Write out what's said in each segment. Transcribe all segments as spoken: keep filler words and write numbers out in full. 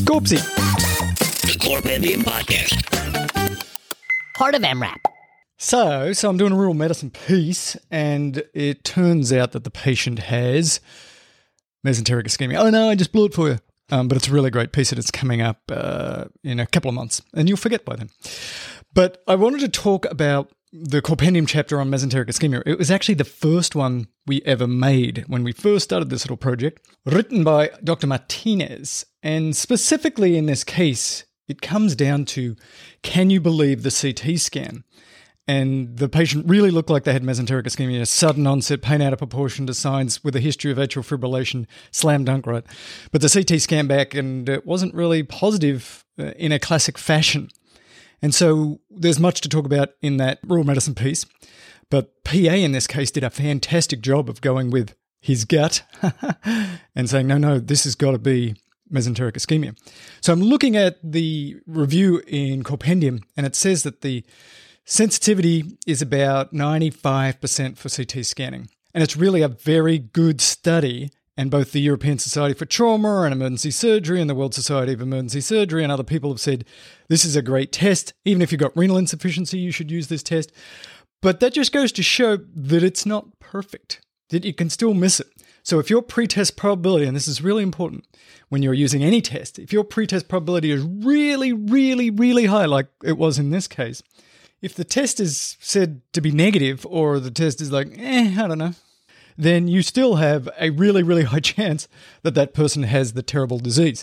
Scorpsy. The Corpendium Podcast. Part of M RAP. So, so I'm doing a rural medicine piece, and it turns out that the patient has mesenteric ischemia. Oh no, I just blew it for you. Um, but it's a really great piece, and it's coming up uh, in a couple of months, and you'll forget by then. But I wanted to talk about the Corpendium chapter on mesenteric ischemia. It was actually the first one we ever made when we first started this little project, written by Doctor Martinez. And specifically in this case, it comes down to, can you believe the C T scan? And the patient really looked like they had mesenteric ischemia, sudden onset, pain out of proportion to signs with a history of atrial fibrillation, slam dunk, right? But the C T scan back, and it wasn't really positive uh, in a classic fashion. And so there's much to talk about in that rural medicine piece. But P A in this case did a fantastic job of going with his gut and saying, no, no, this has got to be mesenteric ischemia. So I'm looking at the review in Corpendium, and it says that the sensitivity is about ninety-five percent for C T scanning. And it's really a very good study, and both the European Society for Trauma and Emergency Surgery and the World Society of Emergency Surgery and other people have said, this is a great test. Even if you've got renal insufficiency, you should use this test. But that just goes to show that it's not perfect, that you can still miss it. So if your pretest probability, and this is really important when you're using any test, if your pretest probability is really, really, really high, like it was in this case, if the test is said to be negative, or the test is like, eh, I don't know, then you still have a really, really high chance that that person has the terrible disease.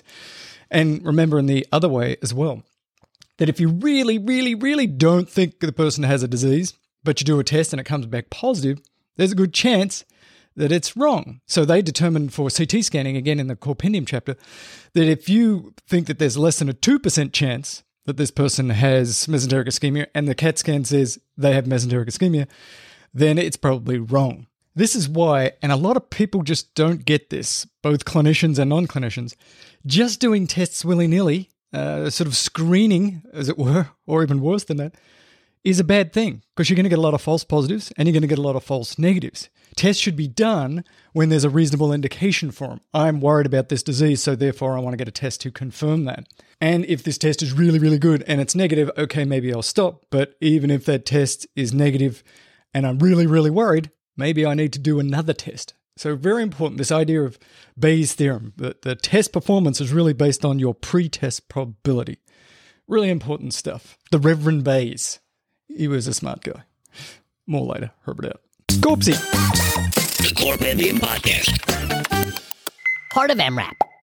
And remember in the other way as well, that if you really, really, really don't think the person has a disease, but you do a test and it comes back positive, there's a good chance that it's wrong. So they determined for C T scanning, again in the Corpendium chapter, that if you think that there's less than a two percent chance that this person has mesenteric ischemia and the CAT scan says they have mesenteric ischemia, then it's probably wrong. This is why, and a lot of people just don't get this, both clinicians and non-clinicians, just doing tests willy-nilly, uh, sort of screening, as it were, or even worse than that, is a bad thing, because you're going to get a lot of false positives and you're going to get a lot of false negatives. Tests should be done when there's a reasonable indication for them. I'm worried about this disease, so therefore I want to get a test to confirm that. And if this test is really, really good and it's negative, okay, maybe I'll stop. But even if that test is negative and I'm really, really worried, maybe I need to do another test. So very important, this idea of Bayes' theorem, that the test performance is really based on your pre-test probability. Really important stuff. The Reverend Bayes. He was a smart guy. More later. Herbert out. Scorpsy. The Corpendium Podcast. Part of M RAP.